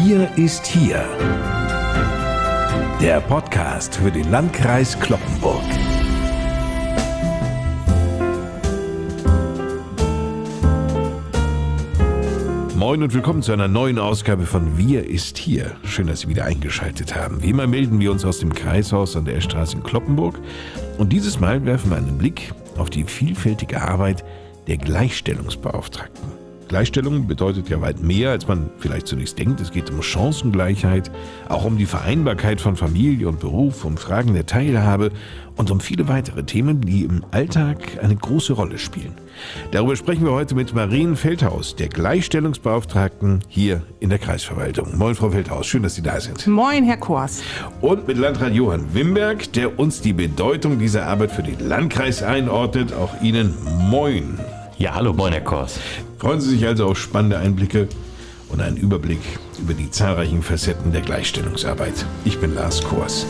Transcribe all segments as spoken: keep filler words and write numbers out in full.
Wir ist hier. Der Podcast für den Landkreis Cloppenburg. Moin und willkommen zu einer neuen Ausgabe von Wir ist hier. Schön, dass Sie wieder eingeschaltet haben. Wie immer melden wir uns aus dem Kreishaus an der Eschstraße in Cloppenburg. Und dieses Mal werfen wir einen Blick auf die vielfältige Arbeit der Gleichstellungsbeauftragten. Gleichstellung bedeutet ja weit mehr, als man vielleicht zunächst denkt. Es geht um Chancengleichheit, auch um die Vereinbarkeit von Familie und Beruf, um Fragen der Teilhabe und um viele weitere Themen, die im Alltag eine große Rolle spielen. Darüber sprechen wir heute mit Marien Feldhaus, der Gleichstellungsbeauftragten hier in der Kreisverwaltung. Moin, Frau Feldhaus, schön, dass Sie da sind. Moin, Herr Kors. Und mit Landrat Johann Wimberg, der uns die Bedeutung dieser Arbeit für den Landkreis einordnet. Auch Ihnen moin. Ja, hallo, moin, Herr Kors. Freuen Sie sich also auf spannende Einblicke und einen Überblick über die zahlreichen Facetten der Gleichstellungsarbeit. Ich bin Lars Kors.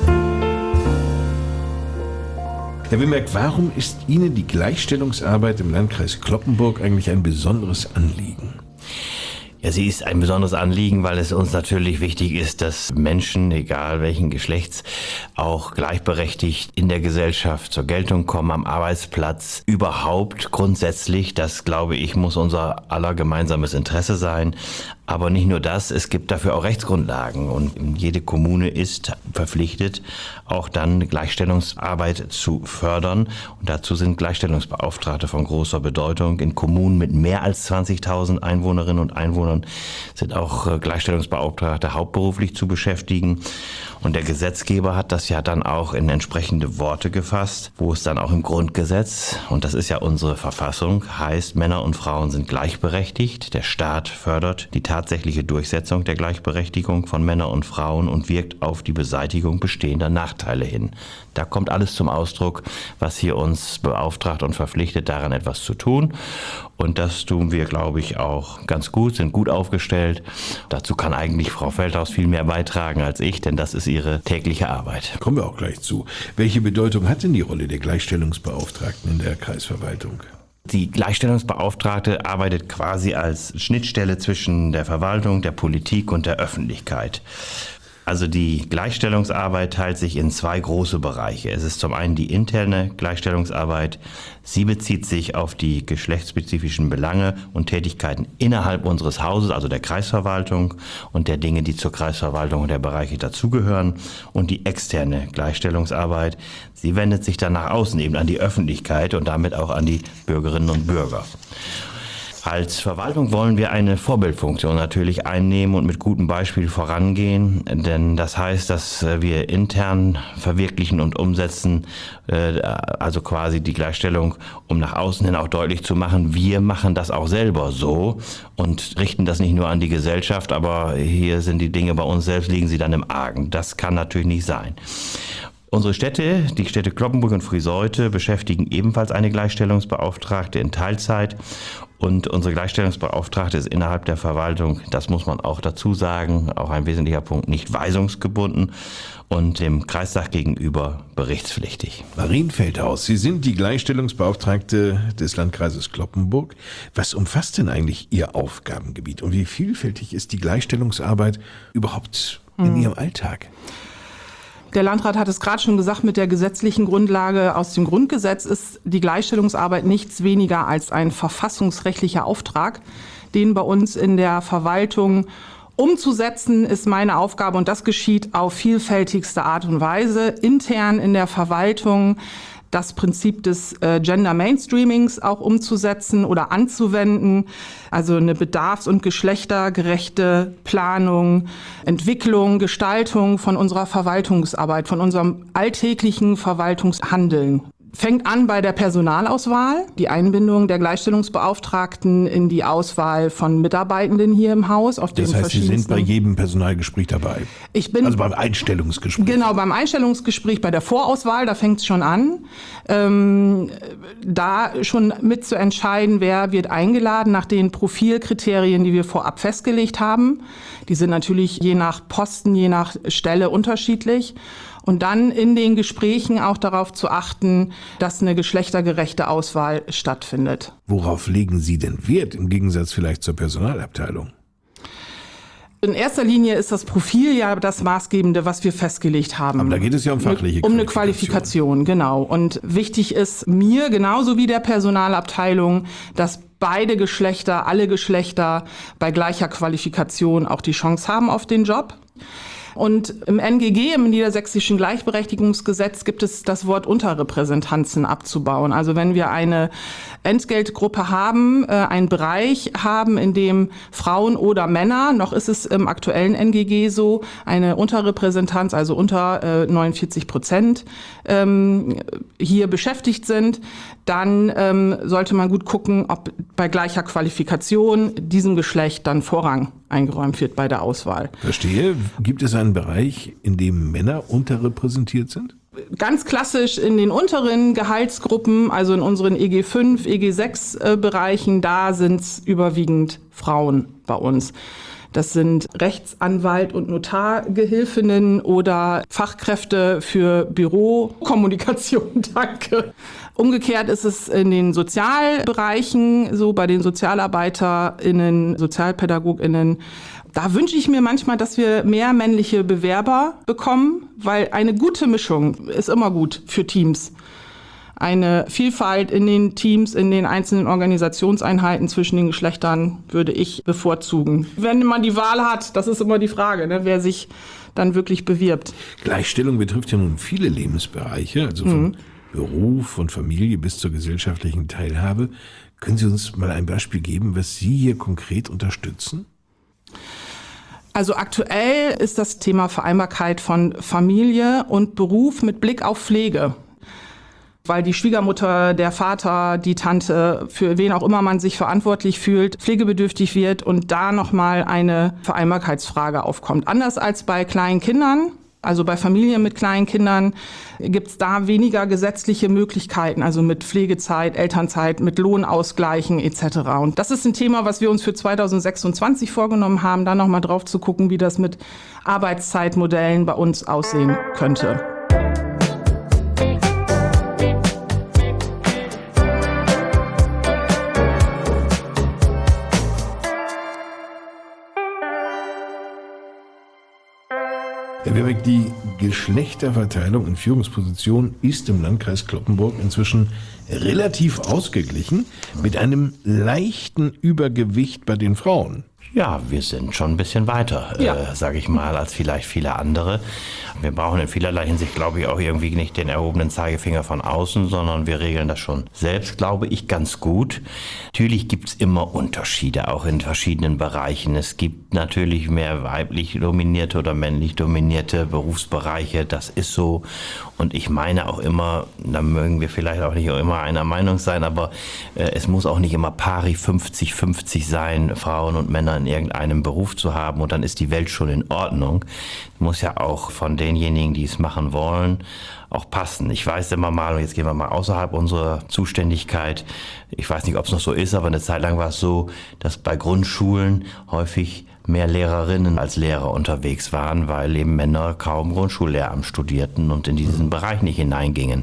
Herr Wimberg, warum ist Ihnen die Gleichstellungsarbeit im Landkreis Cloppenburg eigentlich ein besonderes Anliegen? Ja, sie ist ein besonderes Anliegen, weil es uns natürlich wichtig ist, dass Menschen, egal welchen Geschlechts, auch gleichberechtigt in der Gesellschaft zur Geltung kommen, am Arbeitsplatz. Überhaupt grundsätzlich, das glaube ich, muss unser aller gemeinsames Interesse sein. Aber nicht nur das, es gibt dafür auch Rechtsgrundlagen und jede Kommune ist verpflichtet, auch dann Gleichstellungsarbeit zu fördern. Und dazu sind Gleichstellungsbeauftragte von großer Bedeutung. In Kommunen mit mehr als zwanzigtausend Einwohnerinnen und Einwohnern sind auch Gleichstellungsbeauftragte hauptberuflich zu beschäftigen. Und der Gesetzgeber hat das ja dann auch in entsprechende Worte gefasst, wo es dann auch im Grundgesetz, und das ist ja unsere Verfassung, heißt, Männer und Frauen sind gleichberechtigt. Der Staat fördert die tatsächliche Durchsetzung der Gleichberechtigung von Männern und Frauen und wirkt auf die Beseitigung bestehender Nachteile hin. Da kommt alles zum Ausdruck, was hier uns beauftragt und verpflichtet, daran etwas zu tun. Und das tun wir, glaube ich, auch ganz gut, sind gut aufgestellt. Dazu kann eigentlich Frau Feldhaus viel mehr beitragen als ich, denn das ist ihre tägliche Arbeit. Kommen wir auch gleich zu. Welche Bedeutung hat denn die Rolle der Gleichstellungsbeauftragten in der Kreisverwaltung? Die Gleichstellungsbeauftragte arbeitet quasi als Schnittstelle zwischen der Verwaltung, der Politik und der Öffentlichkeit. Also die Gleichstellungsarbeit teilt sich in zwei große Bereiche. Es ist zum einen die interne Gleichstellungsarbeit. Sie bezieht sich auf die geschlechtsspezifischen Belange und Tätigkeiten innerhalb unseres Hauses, also der Kreisverwaltung und der Dinge, die zur Kreisverwaltung und der Bereiche dazugehören. Und die externe Gleichstellungsarbeit, sie wendet sich dann nach außen eben an die Öffentlichkeit und damit auch an die Bürgerinnen und Bürger. Als Verwaltung wollen wir eine Vorbildfunktion natürlich einnehmen und mit gutem Beispiel vorangehen, denn das heißt, dass wir intern verwirklichen und umsetzen, also quasi die Gleichstellung, um nach außen hin auch deutlich zu machen, wir machen das auch selber so und richten das nicht nur an die Gesellschaft, aber hier sind die Dinge bei uns selbst, liegen sie dann im Argen. Das kann natürlich nicht sein. Unsere Städte, die Städte Cloppenburg und Frieseute, beschäftigen ebenfalls eine Gleichstellungsbeauftragte in Teilzeit. Und unsere Gleichstellungsbeauftragte ist innerhalb der Verwaltung, das muss man auch dazu sagen, auch ein wesentlicher Punkt, nicht weisungsgebunden und dem Kreistag gegenüber berichtspflichtig. Marien Feldhaus, Sie sind die Gleichstellungsbeauftragte des Landkreises Cloppenburg. Was umfasst denn eigentlich Ihr Aufgabengebiet und wie vielfältig ist die Gleichstellungsarbeit überhaupt in hm. Ihrem Alltag? Der Landrat hat es gerade schon gesagt, mit der gesetzlichen Grundlage aus dem Grundgesetz ist die Gleichstellungsarbeit nichts weniger als ein verfassungsrechtlicher Auftrag, den bei uns in der Verwaltung umzusetzen ist meine Aufgabe und das geschieht auf vielfältigste Art und Weise, intern in der Verwaltung. Das Prinzip des äh, Gender Mainstreamings auch umzusetzen oder anzuwenden. Also eine bedarfs- und geschlechtergerechte Planung, Entwicklung, Gestaltung von unserer Verwaltungsarbeit, von unserem alltäglichen Verwaltungshandeln. Fängt an bei der Personalauswahl, die Einbindung der Gleichstellungsbeauftragten in die Auswahl von Mitarbeitenden hier im Haus. Auf das den heißt, Sie sind bei jedem Personalgespräch dabei? Ich bin also beim Einstellungsgespräch? Genau, beim Einstellungsgespräch, bei der Vorauswahl, da fängt es schon an. Ähm, da schon mit zu entscheiden, wer wird eingeladen nach den Profilkriterien, die wir vorab festgelegt haben. Die sind natürlich je nach Posten, je nach Stelle unterschiedlich. Und dann in den Gesprächen auch darauf zu achten, dass eine geschlechtergerechte Auswahl stattfindet. Worauf legen Sie denn Wert im Gegensatz vielleicht zur Personalabteilung? In erster Linie ist das Profil ja das Maßgebende, was wir festgelegt haben. Aber da geht es ja um fachliche Um eine Qualifikation. Qualifikation, genau. Und wichtig ist mir, genauso wie der Personalabteilung, dass beide Geschlechter, alle Geschlechter bei gleicher Qualifikation auch die Chance haben auf den Job. Und im N G G, im Niedersächsischen Gleichberechtigungsgesetz, gibt es das Wort Unterrepräsentanzen abzubauen. Also wenn wir eine Entgeltgruppe haben, äh, einen Bereich haben, in dem Frauen oder Männer, noch ist es im aktuellen N G G so, eine Unterrepräsentanz, also unter äh, neunundvierzig Prozent ähm, hier beschäftigt sind, dann ähm, sollte man gut gucken, ob bei gleicher Qualifikation diesem Geschlecht dann Vorrang eingeräumt wird bei der Auswahl. Verstehe. Gibt es einen Bereich, in dem Männer unterrepräsentiert sind? Ganz klassisch in den unteren Gehaltsgruppen, also in unseren E G fünf, E G sechs äh, Bereichen, da sind es überwiegend Frauen bei uns. Das sind Rechtsanwalt und Notargehilfinnen oder Fachkräfte für Bürokommunikation. Danke. Umgekehrt ist es in den Sozialbereichen, so bei den SozialarbeiterInnen, SozialpädagogInnen. Da wünsche ich mir manchmal, dass wir mehr männliche Bewerber bekommen, weil eine gute Mischung ist immer gut für Teams. Eine Vielfalt in den Teams, in den einzelnen Organisationseinheiten zwischen den Geschlechtern würde ich bevorzugen. Wenn man die Wahl hat, das ist immer die Frage, ne, wer sich dann wirklich bewirbt. Gleichstellung betrifft ja nun viele Lebensbereiche, also von mhm. Beruf und Familie bis zur gesellschaftlichen Teilhabe. Können Sie uns mal ein Beispiel geben, was Sie hier konkret unterstützen? Also aktuell ist das Thema Vereinbarkeit von Familie und Beruf mit Blick auf Pflege. Weil die Schwiegermutter, der Vater, die Tante, für wen auch immer man sich verantwortlich fühlt, pflegebedürftig wird und da nochmal eine Vereinbarkeitsfrage aufkommt. Anders als bei kleinen Kindern, also bei Familien mit kleinen Kindern, gibt es da weniger gesetzliche Möglichkeiten, also mit Pflegezeit, Elternzeit, mit Lohnausgleichen et cetera. Und das ist ein Thema, was wir uns für zweitausendsechsundzwanzig vorgenommen haben, da nochmal drauf zu gucken, wie das mit Arbeitszeitmodellen bei uns aussehen könnte. Herr Wehrbeck, die Geschlechterverteilung in Führungspositionen ist im Landkreis Cloppenburg inzwischen relativ ausgeglichen, mit einem leichten Übergewicht bei den Frauen. Ja, wir sind schon ein bisschen weiter, ja. äh, sage ich mal, als vielleicht viele andere. Wir brauchen in vielerlei Hinsicht, glaube ich, auch irgendwie nicht den erhobenen Zeigefinger von außen, sondern wir regeln das schon selbst, glaube ich, ganz gut. Natürlich gibt es immer Unterschiede, auch in verschiedenen Bereichen. Es gibt natürlich mehr weiblich dominierte oder männlich dominierte Berufsbereiche, das ist so. Und ich meine auch immer, da mögen wir vielleicht auch nicht immer einer Meinung sein, aber äh, es muss auch nicht immer pari fünfzig fünfzig sein, Frauen und Männer in irgendeinem Beruf zu haben und dann ist die Welt schon in Ordnung. Muss ja auch von denjenigen, die es machen wollen, auch passen. Ich weiß immer mal, und jetzt gehen wir mal außerhalb unserer Zuständigkeit, ich weiß nicht, ob es noch so ist, aber eine Zeit lang war es so, dass bei Grundschulen häufig mehr Lehrerinnen als Lehrer unterwegs waren, weil eben Männer kaum Grundschullehramt studierten und in diesen Bereich nicht hineingingen.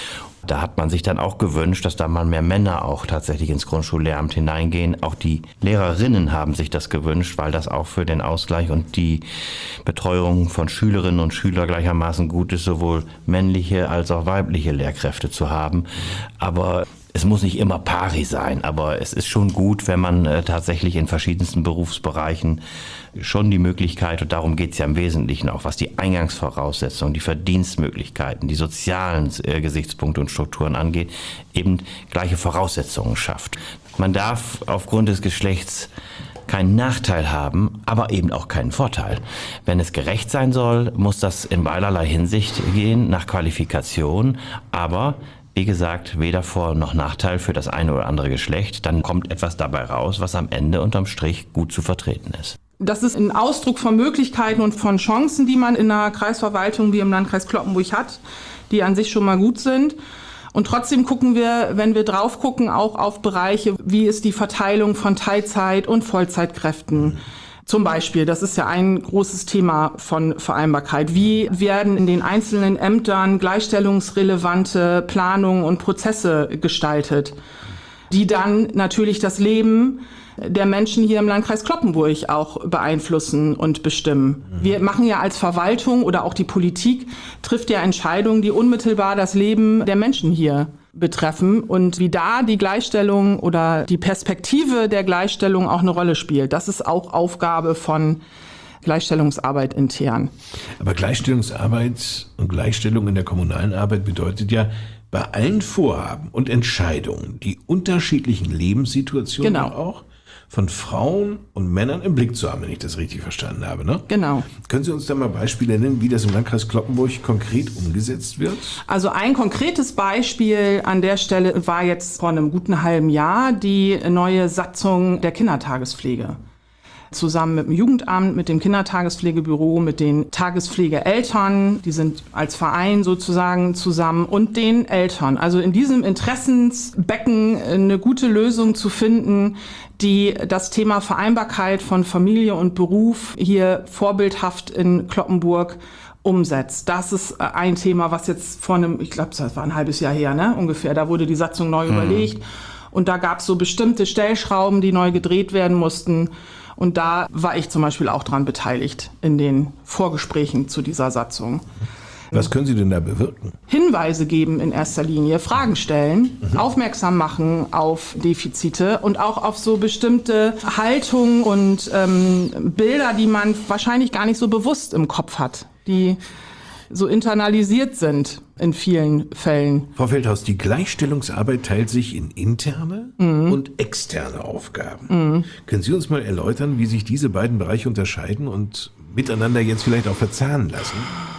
Da hat man sich dann auch gewünscht, dass da mal mehr Männer auch tatsächlich ins Grundschullehramt hineingehen. Auch die Lehrerinnen haben sich das gewünscht, weil das auch für den Ausgleich und die Betreuung von Schülerinnen und Schülern gleichermaßen gut ist, sowohl männliche als auch weibliche Lehrkräfte zu haben. Aber es muss nicht immer pari sein, aber es ist schon gut, wenn man äh, tatsächlich in verschiedensten Berufsbereichen schon die Möglichkeit, und darum geht es ja im Wesentlichen auch, was die Eingangsvoraussetzungen, die Verdienstmöglichkeiten, die sozialen äh, Gesichtspunkte und Strukturen angeht, eben gleiche Voraussetzungen schafft. Man darf aufgrund des Geschlechts keinen Nachteil haben, aber eben auch keinen Vorteil. Wenn es gerecht sein soll, muss das in beiderlei Hinsicht gehen, nach Qualifikation, aber wie gesagt, weder Vor- noch Nachteil für das eine oder andere Geschlecht. Dann kommt etwas dabei raus, was am Ende unterm Strich gut zu vertreten ist. Das ist ein Ausdruck von Möglichkeiten und von Chancen, die man in einer Kreisverwaltung wie im Landkreis Cloppenburg hat, die an sich schon mal gut sind. Und trotzdem gucken wir, wenn wir drauf gucken, auch auf Bereiche, wie ist die Verteilung von Teilzeit- und Vollzeitkräften. Zum Beispiel, das ist ja ein großes Thema von Vereinbarkeit. Wie werden in den einzelnen Ämtern gleichstellungsrelevante Planungen und Prozesse gestaltet, die dann natürlich das Leben der Menschen hier im Landkreis Cloppenburg auch beeinflussen und bestimmen. Mhm. Wir machen ja als Verwaltung oder auch die Politik trifft ja Entscheidungen, die unmittelbar das Leben der Menschen hier betreffen und wie da die Gleichstellung oder die Perspektive der Gleichstellung auch eine Rolle spielt. Das ist auch Aufgabe von Gleichstellungsarbeit intern. Aber Gleichstellungsarbeit und Gleichstellung in der kommunalen Arbeit bedeutet ja, bei allen Vorhaben und Entscheidungen die unterschiedlichen Lebenssituationen genau. auch von Frauen und Männern im Blick zu haben, wenn ich das richtig verstanden habe. Ne? Genau. Können Sie uns da mal Beispiele nennen, wie das im Landkreis Cloppenburg konkret umgesetzt wird? Also ein konkretes Beispiel an der Stelle war jetzt vor einem guten halben Jahr die neue Satzung der Kindertagespflege. Zusammen mit dem Jugendamt, mit dem Kindertagespflegebüro, mit den Tagespflegeeltern, die sind als Verein sozusagen zusammen und den Eltern. Also in diesem Interessensbecken eine gute Lösung zu finden, die das Thema Vereinbarkeit von Familie und Beruf hier vorbildhaft in Cloppenburg umsetzt. Das ist ein Thema, was jetzt vor einem, ich glaube, das war ein halbes Jahr her, ne, ungefähr, da wurde die Satzung neu mhm. überlegt und da gab es so bestimmte Stellschrauben, die neu gedreht werden mussten. Und da war ich zum Beispiel auch dran beteiligt in den Vorgesprächen zu dieser Satzung. Was können Sie denn da bewirken? Hinweise geben in erster Linie, Fragen stellen, mhm. aufmerksam machen auf Defizite und auch auf so bestimmte Haltungen und ähm, Bilder, die man wahrscheinlich gar nicht so bewusst im Kopf hat, die so internalisiert sind in vielen Fällen. Frau Feldhaus, die Gleichstellungsarbeit teilt sich in interne mhm. und externe Aufgaben. Mhm. Können Sie uns mal erläutern, wie sich diese beiden Bereiche unterscheiden und miteinander jetzt vielleicht auch verzahnen lassen?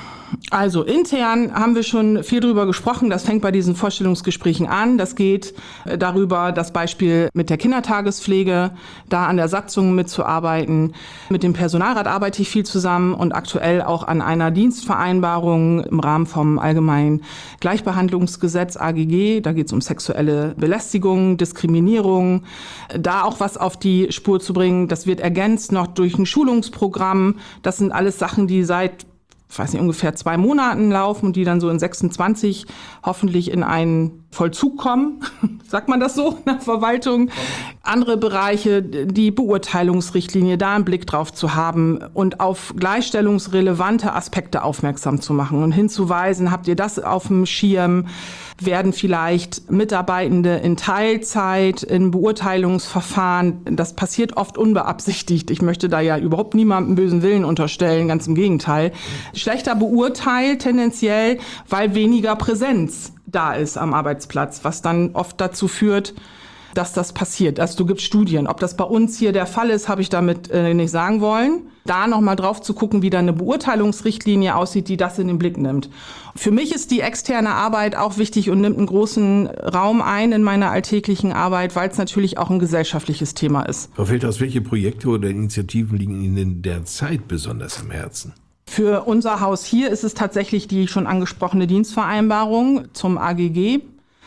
Also intern haben wir schon viel drüber gesprochen. Das fängt bei diesen Vorstellungsgesprächen an. Das geht darüber, das Beispiel mit der Kindertagespflege, da an der Satzung mitzuarbeiten. Mit dem Personalrat arbeite ich viel zusammen und aktuell auch an einer Dienstvereinbarung im Rahmen vom Allgemeinen Gleichbehandlungsgesetz A G G. Da geht es um sexuelle Belästigung, Diskriminierung. Da auch was auf die Spur zu bringen. Das wird ergänzt noch durch ein Schulungsprogramm. Das sind alles Sachen, die seit ich weiß nicht, ungefähr zwei Monaten laufen und die dann so in sechsundzwanzig hoffentlich in einen Vollzug kommen. Sagt man das so in der Verwaltung? Andere Bereiche, die Beurteilungsrichtlinie, da einen Blick drauf zu haben und auf gleichstellungsrelevante Aspekte aufmerksam zu machen und hinzuweisen, habt ihr das auf dem Schirm? Werden vielleicht Mitarbeitende in Teilzeit, in Beurteilungsverfahren, das passiert oft unbeabsichtigt. Ich möchte da ja überhaupt niemandem bösen Willen unterstellen, ganz im Gegenteil. Schlechter beurteilt tendenziell, weil weniger Präsenz da ist am Arbeitsplatz, was dann oft dazu führt, dass das passiert. Also du gibst Studien. Ob das bei uns hier der Fall ist, habe ich damit äh, nicht sagen wollen. Da nochmal drauf zu gucken, wie da eine Beurteilungsrichtlinie aussieht, die das in den Blick nimmt. Für mich ist die externe Arbeit auch wichtig und nimmt einen großen Raum ein in meiner alltäglichen Arbeit, weil es natürlich auch ein gesellschaftliches Thema ist. Frau Feldhaus, welche Projekte oder Initiativen liegen Ihnen derzeit besonders am Herzen? Für unser Haus hier ist es tatsächlich die schon angesprochene Dienstvereinbarung zum A G G,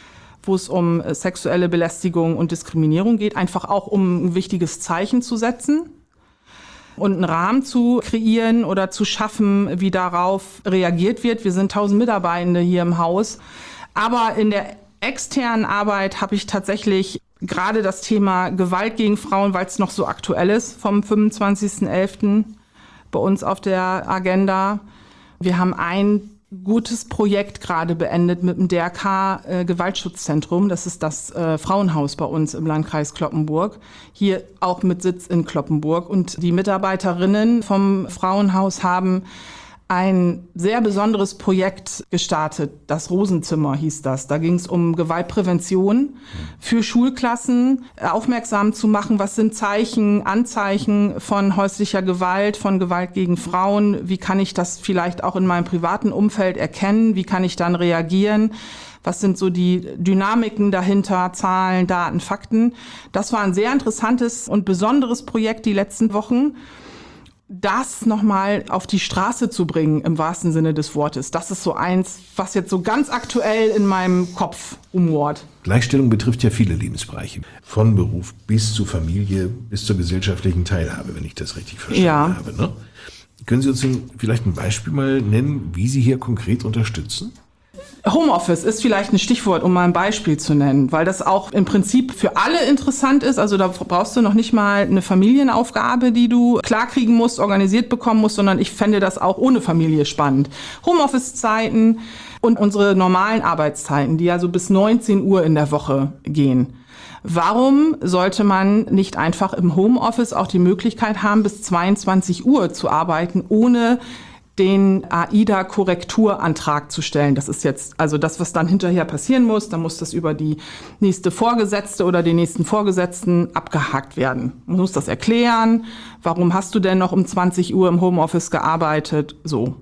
wo es um sexuelle Belästigung und Diskriminierung geht, einfach auch um ein wichtiges Zeichen zu setzen und einen Rahmen zu kreieren oder zu schaffen, wie darauf reagiert wird. Wir sind tausend Mitarbeitende hier im Haus, aber in der externen Arbeit habe ich tatsächlich gerade das Thema Gewalt gegen Frauen, weil es noch so aktuell ist, vom fünfundzwanzigsten elften bei uns auf der Agenda. Wir haben ein gutes Projekt gerade beendet mit dem D R K äh, Gewaltschutzzentrum. Das ist das äh, Frauenhaus bei uns im Landkreis Cloppenburg. Hier auch mit Sitz in Cloppenburg. Und die Mitarbeiterinnen vom Frauenhaus haben ein sehr besonderes Projekt gestartet. Das Rosenzimmer hieß das. Da ging es um Gewaltprävention für Schulklassen, aufmerksam zu machen, was sind Zeichen, Anzeichen von häuslicher Gewalt, von Gewalt gegen Frauen. Wie kann ich das vielleicht auch in meinem privaten Umfeld erkennen? Wie kann ich dann reagieren? Was sind so die Dynamiken dahinter, Zahlen, Daten, Fakten? Das war ein sehr interessantes und besonderes Projekt die letzten Wochen. Das nochmal auf die Straße zu bringen, im wahrsten Sinne des Wortes, das ist so eins, was jetzt so ganz aktuell in meinem Kopf umort. Gleichstellung betrifft ja viele Lebensbereiche, von Beruf bis zu Familie, bis zur gesellschaftlichen Teilhabe, wenn ich das richtig verstanden ja. habe. Ne? Können Sie uns vielleicht ein Beispiel mal nennen, wie Sie hier konkret unterstützen? Homeoffice ist vielleicht ein Stichwort, um mal ein Beispiel zu nennen, weil das auch im Prinzip für alle interessant ist. Also da brauchst du noch nicht mal eine Familienaufgabe, die du klarkriegen musst, organisiert bekommen musst, sondern ich fände das auch ohne Familie spannend. Homeoffice-Zeiten und unsere normalen Arbeitszeiten, die ja so bis neunzehn Uhr in der Woche gehen. Warum sollte man nicht einfach im Homeoffice auch die Möglichkeit haben, bis zweiundzwanzig Uhr zu arbeiten, ohne den A I D A-Korrekturantrag zu stellen? Das ist jetzt also das, was dann hinterher passieren muss. Dann muss das über die nächste Vorgesetzte oder den nächsten Vorgesetzten abgehakt werden. Man muss das erklären. Warum hast du denn noch um zwanzig Uhr im Homeoffice gearbeitet? So.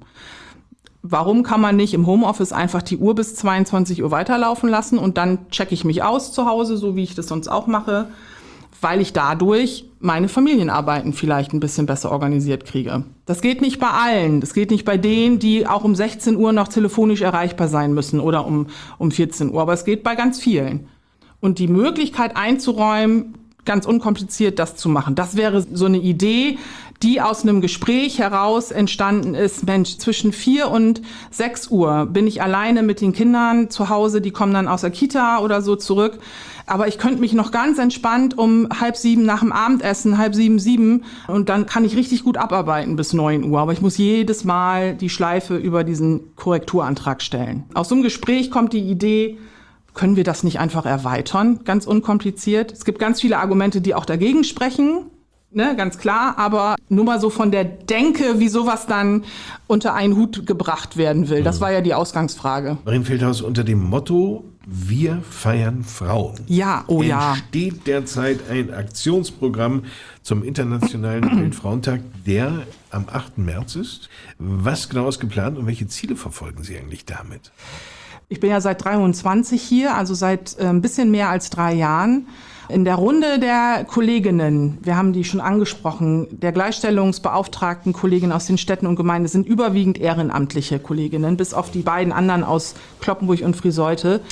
Warum kann man nicht im Homeoffice einfach die Uhr bis zweiundzwanzig Uhr weiterlaufen lassen und dann checke ich mich aus zu Hause, so wie ich das sonst auch mache, weil ich dadurch meine Familienarbeiten vielleicht ein bisschen besser organisiert kriege. Das geht nicht bei allen. Das geht nicht bei denen, die auch um sechzehn Uhr noch telefonisch erreichbar sein müssen oder um, um vierzehn Uhr. Aber es geht bei ganz vielen. Und die Möglichkeit einzuräumen, ganz unkompliziert das zu machen, das wäre so eine Idee, die aus einem Gespräch heraus entstanden ist. Mensch, zwischen vier und sechs Uhr bin ich alleine mit den Kindern zu Hause, die kommen dann aus der Kita oder so zurück. Aber ich könnte mich noch ganz entspannt um halb sieben nach dem Abendessen, halb sieben, sieben und dann kann ich richtig gut abarbeiten bis neun Uhr. Aber ich muss jedes Mal die Schleife über diesen Korrekturantrag stellen. Aus so einem Gespräch kommt die Idee, können wir das nicht einfach erweitern, ganz unkompliziert? Es gibt ganz viele Argumente, die auch dagegen sprechen, ne, ganz klar, aber nur mal so von der Denke, wie sowas dann unter einen Hut gebracht werden will. Das war ja die Ausgangsfrage. Marion Feldhaus, unter dem Motto Wir feiern Frauen. Ja, oh ja. Entsteht derzeit ein Aktionsprogramm zum Internationalen Weltfrauentag, der am achten März ist. Was genau ist geplant und welche Ziele verfolgen Sie eigentlich damit? Ich bin ja seit dreiundzwanzig hier, also seit äh, ein bisschen mehr als drei Jahren. In der Runde der Kolleginnen, wir haben die schon angesprochen, der Gleichstellungsbeauftragten Kolleginnen aus den Städten und Gemeinden sind überwiegend ehrenamtliche Kolleginnen, bis auf die beiden anderen aus Cloppenburg und Friseute,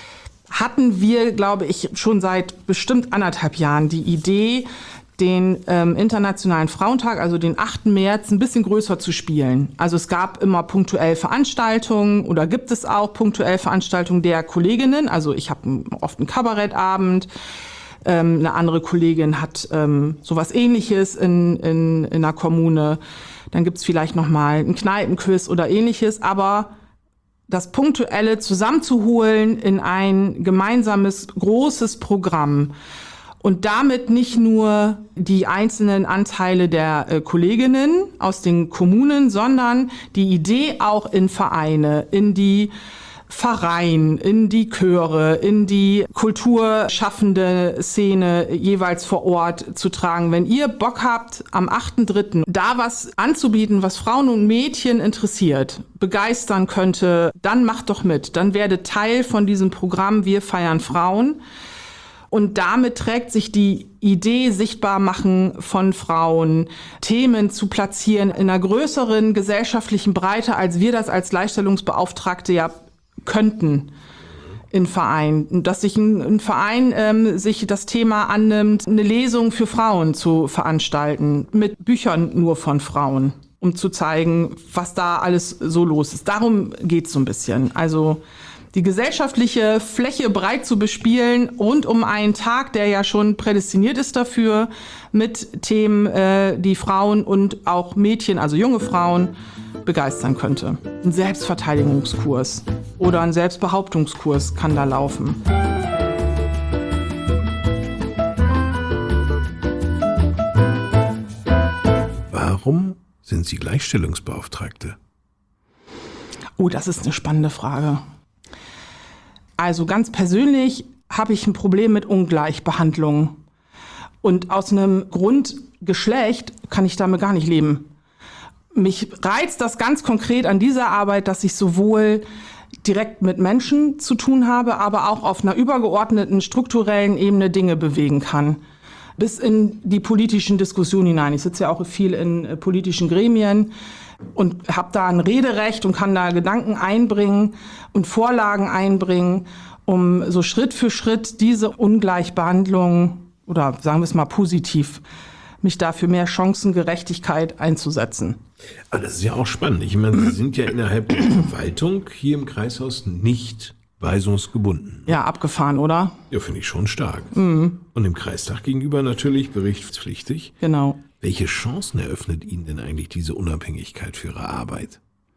hatten wir, glaube ich, schon seit bestimmt anderthalb Jahren die Idee, den ähm, Internationalen Frauentag, also den achten März, ein bisschen größer zu spielen. Also es gab immer punktuell Veranstaltungen oder gibt es auch punktuell Veranstaltungen der Kolleginnen. Also ich habe oft einen Kabarettabend. Ähm, eine andere Kollegin hat ähm, sowas Ähnliches in, in, in einer Kommune. Dann gibt's vielleicht noch mal einen Kneipenquiz oder Ähnliches. Aber das Punktuelle zusammenzuholen in ein gemeinsames, großes Programm und damit nicht nur die einzelnen Anteile der äh, Kolleginnen aus den Kommunen, sondern die Idee auch in Vereine, in die Verein, in die Chöre, in die kulturschaffende Szene jeweils vor Ort zu tragen. Wenn ihr Bock habt, am achten dritten da was anzubieten, was Frauen und Mädchen interessiert, begeistern könnte, dann macht doch mit. Dann werdet Teil von diesem Programm Wir feiern Frauen. Und damit trägt sich die Idee sichtbar machen von Frauen, Themen zu platzieren in einer größeren gesellschaftlichen Breite, als wir das als Gleichstellungsbeauftragte ja könnten in Vereinen. Dass sich ein, ein Verein ähm, sich das Thema annimmt, eine Lesung für Frauen zu veranstalten, mit Büchern nur von Frauen, um zu zeigen, was da alles so los ist. Darum geht's so ein bisschen. Also die gesellschaftliche Fläche breit zu bespielen rund um einen Tag, der ja schon prädestiniert ist dafür, mit Themen, äh, die Frauen und auch Mädchen, also junge Frauen, begeistern könnte. Ein Selbstverteidigungskurs oder ein Selbstbehauptungskurs kann da laufen. Warum sind Sie Gleichstellungsbeauftragte? Oh, das ist eine spannende Frage. Also ganz persönlich habe ich ein Problem mit Ungleichbehandlung. Und aus einem Grundgeschlecht kann ich damit gar nicht leben. Mich reizt das ganz konkret an dieser Arbeit, dass ich sowohl direkt mit Menschen zu tun habe, aber auch auf einer übergeordneten, strukturellen Ebene Dinge bewegen kann. Bis in die politischen Diskussionen hinein. Ich sitze ja auch viel in äh, politischen Gremien und habe da ein Rederecht und kann da Gedanken einbringen und Vorlagen einbringen, um so Schritt für Schritt diese Ungleichbehandlung oder sagen wir es mal positiv mich da für mehr Chancengerechtigkeit einzusetzen. Aber das ist ja auch spannend. Ich meine, Sie sind ja innerhalb der Verwaltung hier im Kreishaus nicht weisungsgebunden. Ja, abgefahren, oder? Ja, finde ich schon stark. Mhm. Und dem Kreistag gegenüber natürlich berichtspflichtig. Genau. Welche Chancen eröffnet Ihnen denn eigentlich diese Unabhängigkeit für Ihre Arbeit?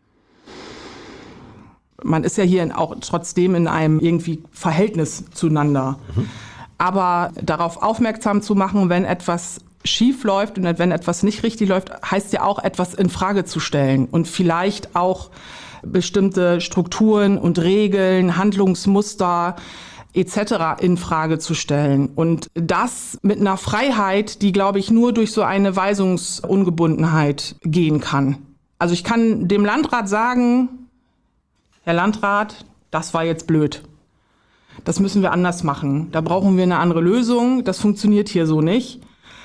Man ist ja hier auch trotzdem in einem irgendwie Verhältnis zueinander. Mhm. Aber darauf aufmerksam zu machen, wenn etwas schief läuft und wenn etwas nicht richtig läuft, heißt ja auch, etwas in Frage zu stellen und vielleicht auch bestimmte Strukturen und Regeln, Handlungsmuster et cetera in Frage zu stellen. Und das mit einer Freiheit, die, glaube ich, nur durch so eine Weisungsungebundenheit gehen kann. Also ich kann dem Landrat sagen, Herr Landrat, das war jetzt blöd. Das müssen wir anders machen. Da brauchen wir eine andere Lösung. Das funktioniert hier so nicht.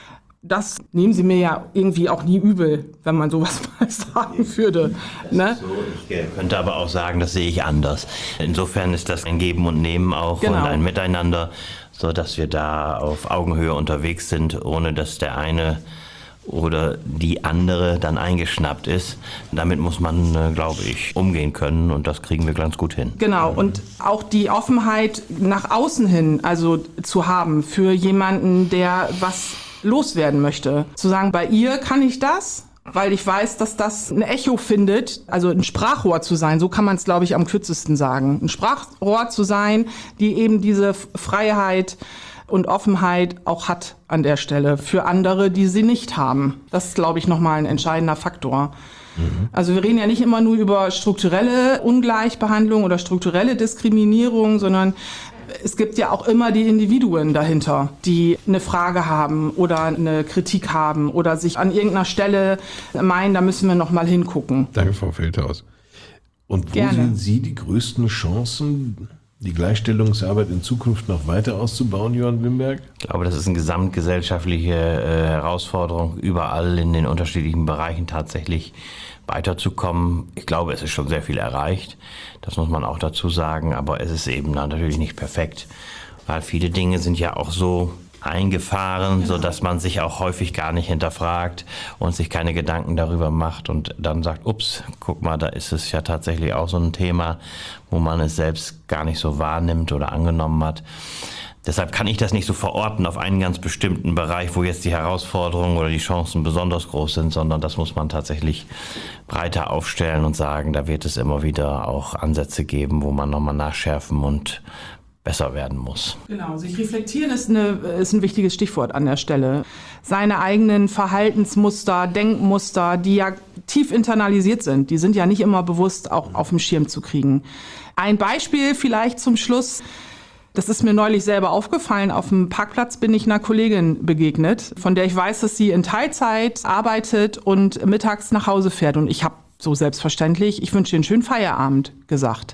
Das nehmen Sie mir ja irgendwie auch nie übel, wenn man sowas mal sagen würde. Ne? So, ich könnte aber auch sagen, das sehe ich anders. Insofern ist das ein Geben und Nehmen auch genau. Und ein Miteinander, so dass wir da auf Augenhöhe unterwegs sind, ohne dass der eine oder die andere dann eingeschnappt ist. Damit muss man, glaube ich, umgehen können und das kriegen wir ganz gut hin. Genau, und auch die Offenheit nach außen hin also zu haben für jemanden, der was loswerden möchte. Zu sagen, bei ihr kann ich das, weil ich weiß, dass das ein Echo findet, also ein Sprachrohr zu sein, so kann man es, glaube ich, am kürzesten sagen. Ein Sprachrohr zu sein, die eben diese Freiheit und Offenheit auch hat an der Stelle für andere, die sie nicht haben. Das ist, glaube ich, nochmal ein entscheidender Faktor. Mhm. Also wir reden ja nicht immer nur über strukturelle Ungleichbehandlung oder strukturelle Diskriminierung, sondern es gibt ja auch immer die Individuen dahinter, die eine Frage haben oder eine Kritik haben oder sich an irgendeiner Stelle meinen, da müssen wir noch mal hingucken. Danke, Frau Feldhaus. Und wo Gerne. sehen Sie die größten Chancen, die Gleichstellungsarbeit in Zukunft noch weiter auszubauen, Johann Wimberg? Ich glaube, das ist eine gesamtgesellschaftliche äh, Herausforderung, überall in den unterschiedlichen Bereichen tatsächlich weiterzukommen. Ich glaube, es ist schon sehr viel erreicht. Das muss man auch dazu sagen. Aber es ist eben natürlich nicht perfekt, weil viele Dinge sind ja auch so eingefahren, so dass man sich auch häufig gar nicht hinterfragt und sich keine Gedanken darüber macht und dann sagt, ups, guck mal, da ist es ja tatsächlich auch so ein Thema, wo man es selbst gar nicht so wahrnimmt oder angenommen hat. Deshalb kann ich das nicht so verorten auf einen ganz bestimmten Bereich, wo jetzt die Herausforderungen oder die Chancen besonders groß sind, sondern das muss man tatsächlich breiter aufstellen und sagen, da wird es immer wieder auch Ansätze geben, wo man nochmal nachschärfen und besser werden muss. Genau, sich reflektieren ist, eine, ist ein wichtiges Stichwort an der Stelle. Seine eigenen Verhaltensmuster, Denkmuster, die ja tief internalisiert sind, die sind ja nicht immer bewusst auch auf dem Schirm zu kriegen. Ein Beispiel vielleicht zum Schluss. Das ist mir neulich selber aufgefallen. Auf dem Parkplatz bin ich einer Kollegin begegnet, von der ich weiß, dass sie in Teilzeit arbeitet und mittags nach Hause fährt. Und ich habe so selbstverständlich, ich wünsche dir einen schönen Feierabend gesagt.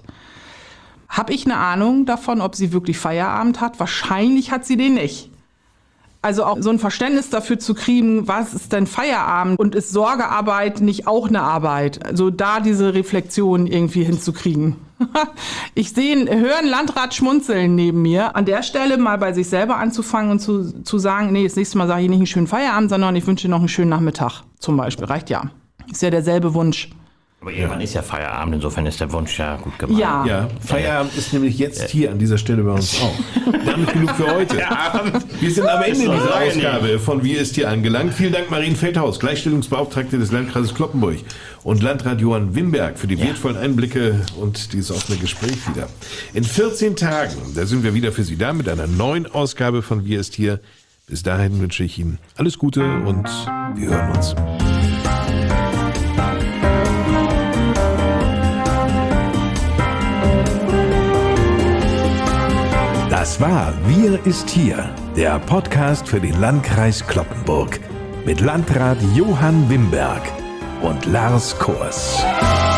Habe ich eine Ahnung davon, ob sie wirklich Feierabend hat? Wahrscheinlich hat sie den nicht. Also auch so ein Verständnis dafür zu kriegen, was ist denn Feierabend und ist Sorgearbeit nicht auch eine Arbeit? Also da diese Reflexion irgendwie hinzukriegen. Ich sehe, höre einen Landrat schmunzeln neben mir. An der Stelle mal bei sich selber anzufangen und zu, zu sagen, nee, das nächste Mal sage ich nicht einen schönen Feierabend, sondern ich wünsche dir noch einen schönen Nachmittag zum Beispiel. Reicht ja. Ist ja derselbe Wunsch. Aber irgendwann ist ja Feierabend, insofern ist der Wunsch ja gut gemeint. Ja, ja Feierabend ist nämlich jetzt hier an dieser Stelle bei uns auch. Damit genug für heute. Wir sind am Ende dieser Ausgabe von Wir ist hier angelangt. Vielen Dank, Marien Feldhaus, Gleichstellungsbeauftragte des Landkreises Cloppenburg, und Landrat Johann Wimberg für die ja. wertvollen Einblicke und dieses offene Gespräch wieder. In vierzehn Tagen, da sind wir wieder für Sie da mit einer neuen Ausgabe von Wir ist hier. Bis dahin wünsche ich Ihnen alles Gute und wir hören uns. Das war Wir ist hier, der Podcast für den Landkreis Cloppenburg mit Landrat Johann Wimberg und Lars Kors.